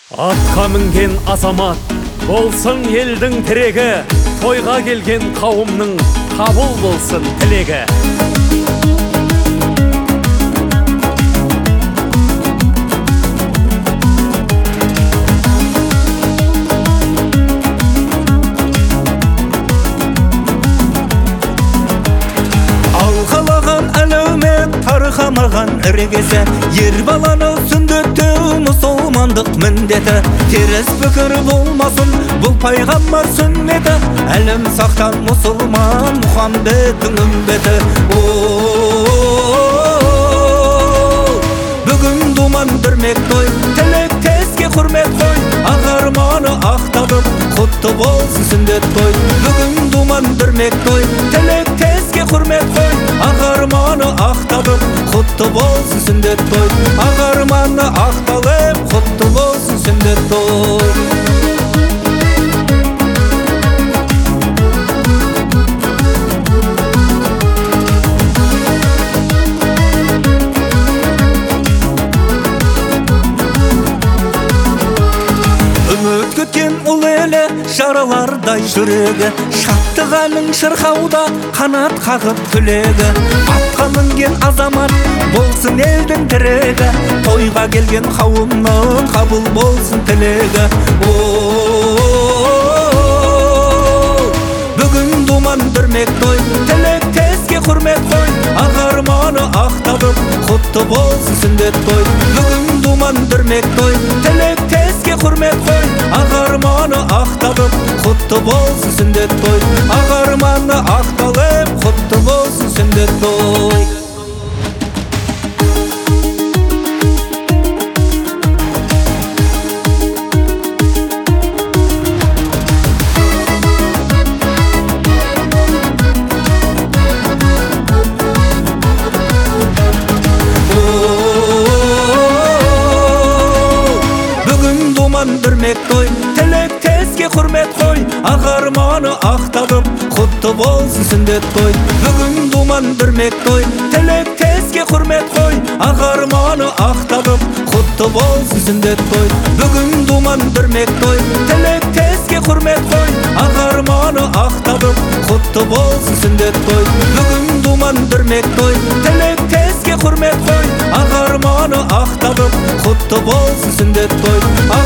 Атқа мінген азамат болсын елдің тірегі, тойға келген қауымның қабыл болсын тілегі. Алқалаған әлеумет тарқамаған іргесі, ер баланы сүндеттеу мұсылмандық міндеті. Теріс пікір болмасын бұл пайғамбар сүннеті, әлем сақтан мұсылман Мұхаммедтің үмбеті. Бүгін думан дүрмек той, тілектеске құрмет қой, ағарманы ақталып құтты болсын сүндет той. Бүгін думан дүрмек той, тілектеске құрмет қой, ағарманы ақталып құтты болсын сүндет той. Ағарманы ақталып құтты болсын сүндет той. Үміт күткен ұл елі жаралардай жүрегі, шаттық әлің шырқауда қанат қағып түлегі. Атқа мінген азамат болсын елдің тірегі, тойға келген қауымның қабыл болсын тілегі. Бүгін думан дүрмек той, тілектеске құрмет қой, ағарманы ақталып құтты болсын сүндет той. Бүгін думан дүрмек той, тілектеске құрмет қой, ағарманы ақталып құтты болсын сүндет той. Ағарманы ақталып құтты болсын сүндет той. Дүрмек той, тілектеске құрмет қой, ағарманы ақталып құтты болсын сүндет той. Бүгін думан дүрмек той, тілектеске құрмет қой, ағарманы ақталып құтты болсын сүндет той. Бүгін думан дүрмек той, тілектеске құрмет қой, ағарманы ақталып құтты болсын сүндет той. Бүгін думан дүрмек той, тілектеске құрмет қой, ағарманы ақталып құтты болсын сүндет той.